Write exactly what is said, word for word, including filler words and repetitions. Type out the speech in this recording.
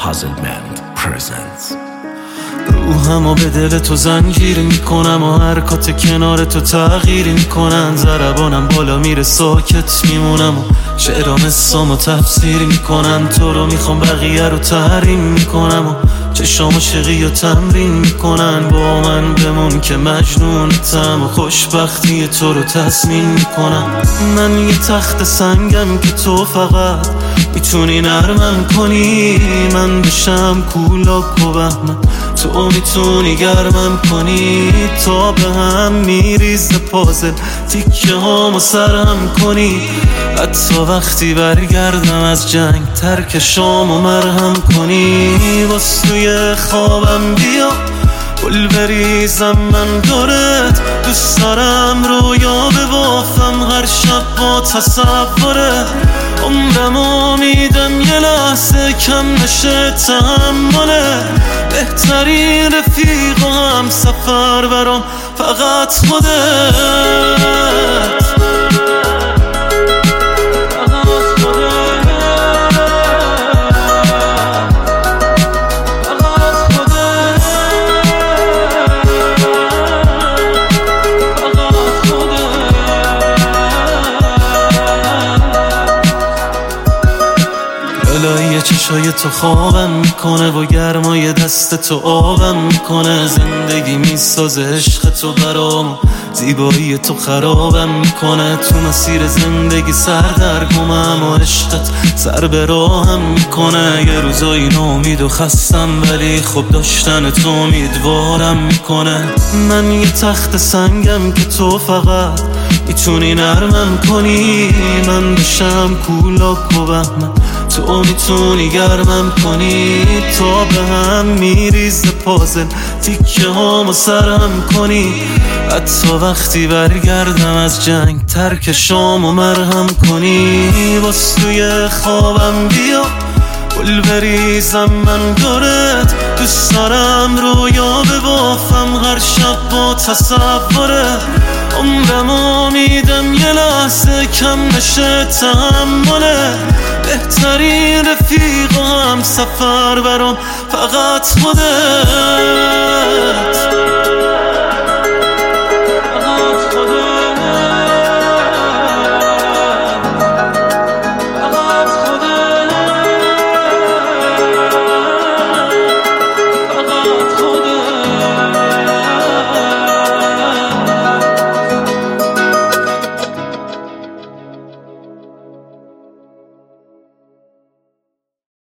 Puzzlement presents. روحمو به دل تو زنجیر میکنم و حرکات کنار تو تغییر میکنن. ضربانم بالا میره ساکت میمونم و شعرام اسمو تفسیر میکنن. تو رو میخوام بقیه رو تحریم میکنم و چشام عاشقی و تمرین میکنن. با من بمون که مجنونتم و خوشبختی تو رو تضمین میکنم. من یه تخت سنگم که تو فقط میتونی نرمم کنی. من بشم کولاک و بهمن تو میتونی گرمم کنی. تا به هم میریزه پازل تیکه هامو سرم کنی. حتی وقتی برگردم از جنگ ترک شامو مرهم کنی. باز توی خوابم بیا گل بریزم من دورت. دوست دارم رویا ببافم هر شب با تصوره. عمرمو میدم یه لحظه کم نشه تحمله. بهترین رفیق و هم سفر برام فقط خودت. الهی چشای تو خوابم میکنه و گرمای دست تو آبم میکنه. زندگی میسازه عشق تو برام، زیبایی تو خرابم میکنه. تو مسیر زندگی سردرگمم و عشقت سر به راهم میکنه. یه روزایی ناامید و خستم ولی خب داشتن تو امیدوارم میکنه. من یه تخت سنگم که تو فقط میتونی نرمم کنی. من بشم کولاک و بهمن تو میتونی گرمم کنی. تا به هم میریزه پازل تیکه هامو سرم کنی. حتی وقتی برگردم از جنگ ترک شامو مرهم کنی. باز توی خوابم بیا گل بریزم من دورت. دوست دارم رویا ببافم هر شب با تصوره. عمرمو میدم یه لحظه کم نشه تحمله. بهترین رفیق و هم سفر برام فقط خودت.